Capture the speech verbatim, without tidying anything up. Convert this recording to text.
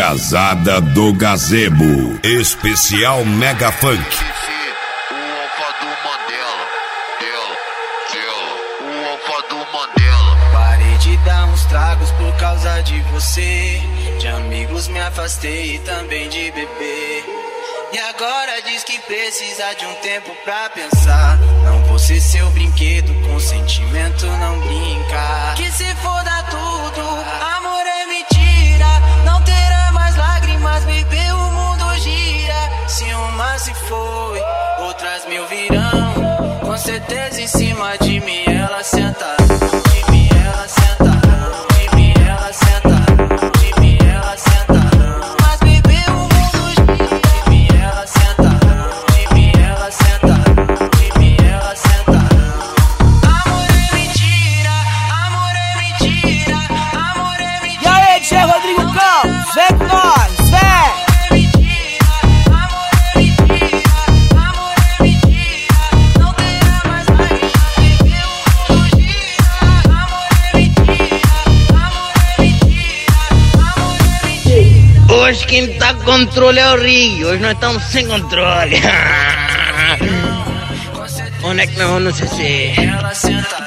Piazada do Gazebo, especial Mega Funk. O alfa do Mandela, dela, dela, o alfa do Mandela. Parei de dar uns tragos por causa de você. De amigos me afastei e também de beber. E agora diz que precisa de um tempo pra pensar. Não vou ser seu brinquedo, com sentimento não brinca. Que se foda tudo, amor é mentira. Não terá mais lágrimas, bebê, o mundo gira. Se uma se foi, outras mil virão. Com certeza em cima de mim ela senta. De mim ela senta. De mim ela senta. De mim ela senta. Mas bebê, o mundo gira. De mim ela senta. De mim ela senta. De mim ela senta. Amor é mentira. Amor é mentira. Amor é mentira. E aí, D J Rodrigo Campos, vem com nós, vem! Hoje quem tá com controle é o Rio, hoje nós estamos sem controle. Onde é que nós vamos no C C?